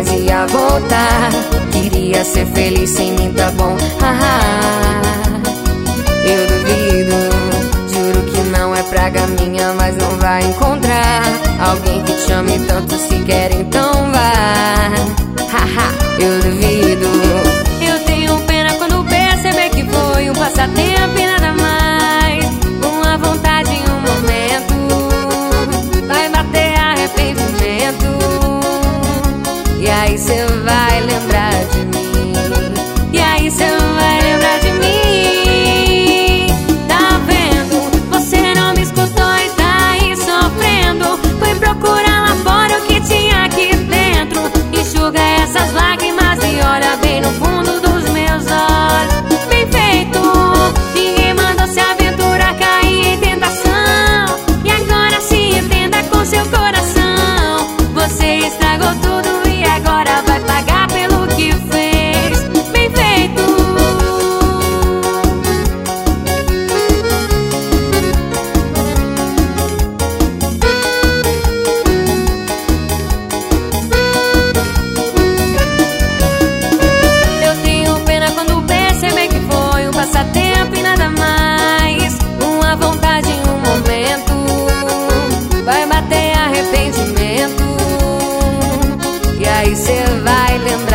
mas ia voltar. Queria ser feliz sem mim, tá bom? Eu duvido, juro que não é praga minha, mas não vai encontrar alguém que te ame tanto, se quer então vá. Eu duvido. Eu tenho pena quando perceber que foi um passatempo e nada mais, uma vontade em um momento, vai bater arrependimento, e aí cê vai lembrar de mim, e aí cê vai lembrar de mim. Tá vendo? Você não me escutou e tá aí sofrendo. Foi procurar lá fora o que tinha aqui dentro. Enxuga essas lágrimas e olha bem no fundo dos meus olhos. Bem feito, ninguém mandou se aventurar, cair em tentação. E agora se entenda com seu coração. Você estragou tudo e agora vai pagar pelo que fez. Bem feito. Eu tenho pena quando perceber que foi um passatempo e nada mais, uma vontade em um momento, vai bater arrependimento, e aí cê vai lembrar